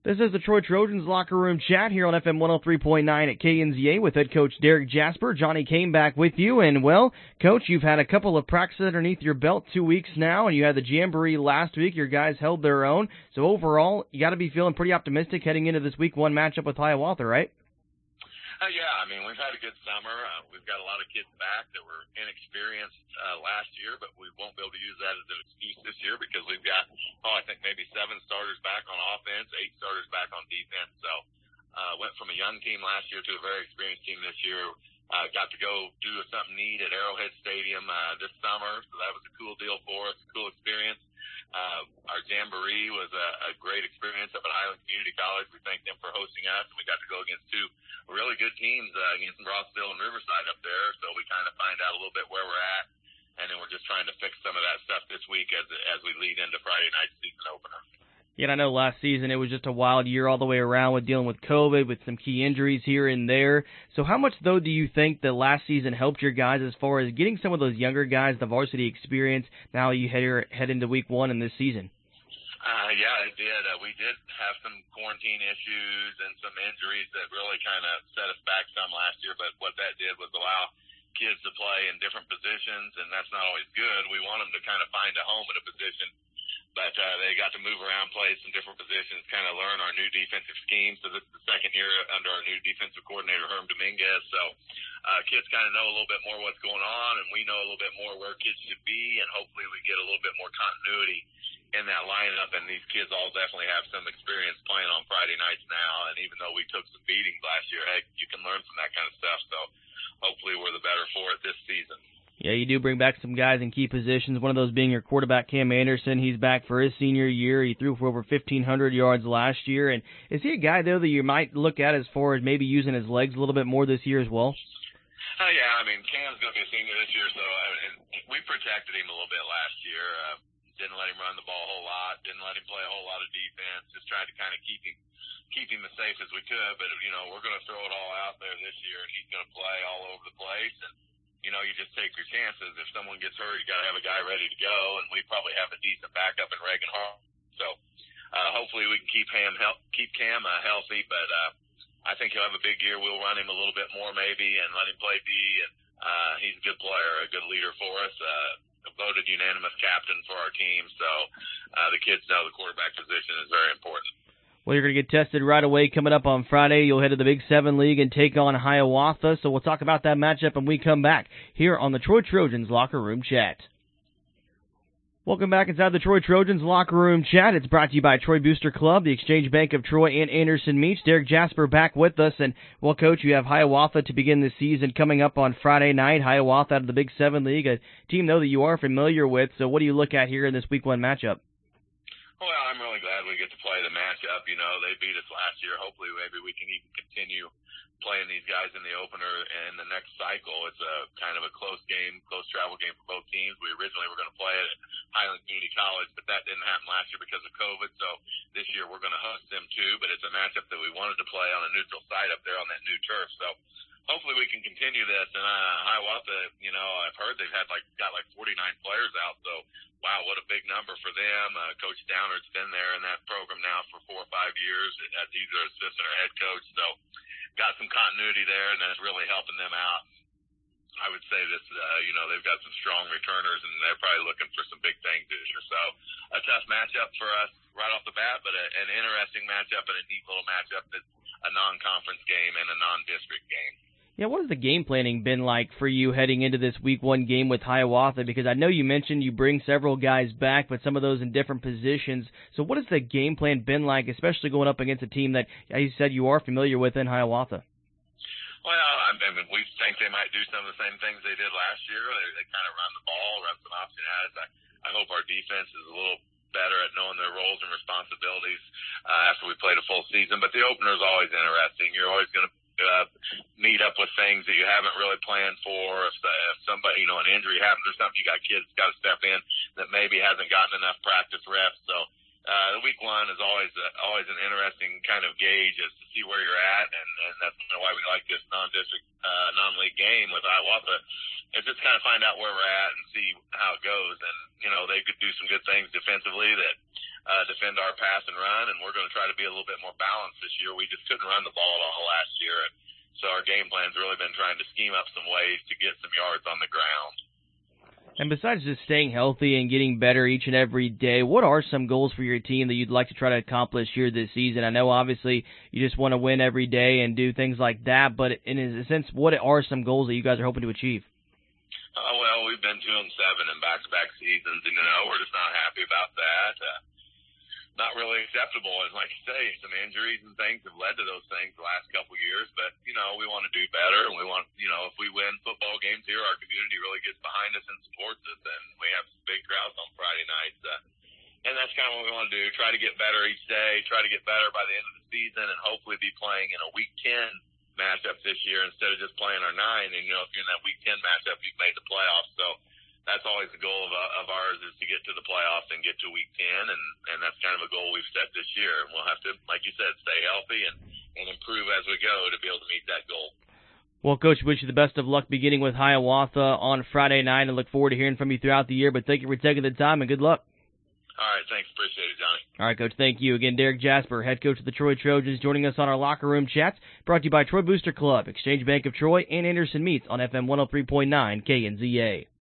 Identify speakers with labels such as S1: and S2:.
S1: This is the Troy Trojans locker room chat here on FM 103.9 at KNZA with head coach Derek Jasper. Johnny came back with you, and well, coach, you've had a couple of practices underneath your belt 2 weeks now, and you had the Jamboree last week. Your guys held their own, so overall, you got to be feeling pretty optimistic heading into this week 1 matchup with Hiawatha, right?
S2: Yeah, I mean, we've had a good summer. We've got a lot of kids back that were inexperienced last year, but we won't be able to use that as an excuse this year because we've got, I think maybe 7 starters back on offense, 8 starters back on defense. So went from a young team last year to a very experienced team this year. Got to go do something neat at Arrowhead Stadium this summer, so that was a cool deal for us, a cool experience. Our Jamboree was a great experience up at Highland Community College. We thank them for hosting us, and we got to go against 2 really good teams against Rossville and Riverside up there, so we kind of find out a little bit where we're at, and then we're just trying to fix some of that stuff this week as we lead into Friday night's season opener.
S1: Yeah, I know last season it was just a wild year all the way around with dealing with COVID, with some key injuries here and there. So how much, though, do you think that last season helped your guys as far as getting some of those younger guys the varsity experience now you head into week 1 in this season?
S2: Yeah, it did. We did have some quarantine issues and some injuries that really kind of set us back some last year, but what that did was allow kids to play in different positions, and that's not always good. We want them to kind of find a home at a position, but they got to move around, play some different positions, kind of learn our new defensive scheme. So this is the second year under our new defensive coordinator, Herm Dominguez. So kids kind of know a little bit more what's going on, and we know a little bit more where kids should be, and hopefully we get a little bit more continuity in that lineup. And these kids all definitely have some experience playing on Friday nights now, and even though we took some beatings last year, hey, you can learn from that kind of stuff. So hopefully we're the better for it this season.
S1: Yeah, you do bring back some guys in key positions, one of those being your quarterback, Cam Anderson. He's back for his senior year. He threw for over 1,500 yards last year. And is he a guy, though, that you might look at as far as maybe using his legs a little bit more this year as well?
S2: Yeah, I mean, Cam's going to be a senior this year, so we protected him a little bit last year. Didn't let him run the ball a whole lot, didn't let him play a whole lot of defense, just tried to kind of keep him as safe as we could. But, we're going to throw it all out there this year, and he's going to play all over the place. And, you just take your chances. If someone gets hurt, you got to have a guy ready to go, and we probably have a decent backup in Reagan Hall. So hopefully we can keep Cam healthy, but I think he'll have a big year. We'll run him a little bit more maybe and let him play D, and he's a good player, a good leader for us. Voted unanimous captain for our team, so the kids know the quarterback position is very important.
S1: Well, you're going to get tested right away coming up on Friday. You'll head to the Big 7 League and take on Hiawatha, so we'll talk about that matchup when we come back here on the Troy Trojans Locker Room Chat. Welcome back inside the Troy Trojans Locker Room Chat. It's brought to you by Troy Booster Club, the Exchange Bank of Troy and Anderson Meats. Derek Jasper back with us. And, well, Coach, you have Hiawatha to begin the season coming up on Friday night. Hiawatha out of the Big 7 League, a team, though, that you are familiar with. So what do you look at here in this Week 1 matchup?
S2: Well, I'm really glad we get to play the matchup. They beat us last year. Hopefully maybe we can even continue playing these guys in the opener and the next cycle. It's a kind of a close game, close travel game for both teams. We originally were going to play it at Highland Community College, but that didn't happen last year because of COVID. So this year we're going to host them too, but it's a matchup that we wanted to play on a neutral site up there on that new turf. So hopefully we can continue this. And Hiawatha, I've heard they've got 49 players out. So wow, what a big number for them. Coach Downard's been there in that program now for 4 or 5 years as either assistant or head coach. So got some continuity there, and that's really helping them out. I would say this, they've got some strong returners, and they're probably looking for some big things this year. So a tough matchup for us right off the bat, but an interesting matchup and a neat little matchup that's a non-conference game and a non-district game.
S1: Yeah, what has the game planning been like for you heading into this Week 1 game with Hiawatha? Because I know you mentioned you bring several guys back, but some of those in different positions. So what has the game plan been like, especially going up against a team that, as you said, you are familiar with in Hiawatha?
S2: Well, I mean, we think they might do some of the same things they did last year. They kind of run the ball, run some option ads. I hope our defense is a little better at knowing their roles and responsibilities after we played a full season. But the opener is always interesting. You're always going to meet up with things that you haven't really planned for. If somebody, an injury happens or something, you got kids got to step in that maybe hasn't gotten enough practice reps. So week one is always an interesting kind of gauge as to see where you're at, and that's kind of why we like this non-district, non-league game with Hiawatha. It's just kind of find out where we're at and see how it goes. And, you know, they could do some good things defensively that defend our pass and run, and we're going to try to be a little bit more balanced this year. We just couldn't run the ball at all last year, and so our game plan's really been trying to scheme up some ways to get some yards on the ground.
S1: And besides just staying healthy and getting better each and every day, what are some goals for your team that you'd like to try to accomplish here this season? I know obviously you just want to win every day and do things like that, but in a sense, what are some goals that you guys are hoping to achieve?
S2: Well, we've been 2-7 in back-to-back seasons, and, you know, we're just not happy about that. Not really acceptable. And like you say, some injuries and things have led to those things the last couple of years. But, you know, we want to do better. And we want, you know, if we win football games here, our community really gets behind us and supports us. And we have some big crowds on Friday nights. And that's kind of what we want to do. Try to get better each day. Try to get better by the end of the season and hopefully be playing in a Week 10 matchup this year instead of just playing our 9. And, you know, if you're in that Week 10 matchup, you've made the playoffs. So that's always the goal of ours is to get to the playoffs and get to Week 10, and that's kind of a goal we've set this year. And we'll have to, like you said, stay healthy and improve as we go to be able to meet that goal.
S1: Well, Coach, wish you the best of luck beginning with Hiawatha on Friday night, and look forward to hearing from you throughout the year. But thank you for taking the time, and good luck.
S2: All right, thanks. Appreciate it, Johnny.
S1: All right, Coach, thank you. Again, Derek Jasper, head coach of the Troy Trojans, joining us on our Locker Room Chats, brought to you by Troy Booster Club, Exchange Bank of Troy, and Anderson Meats on FM 103.9 KNZA.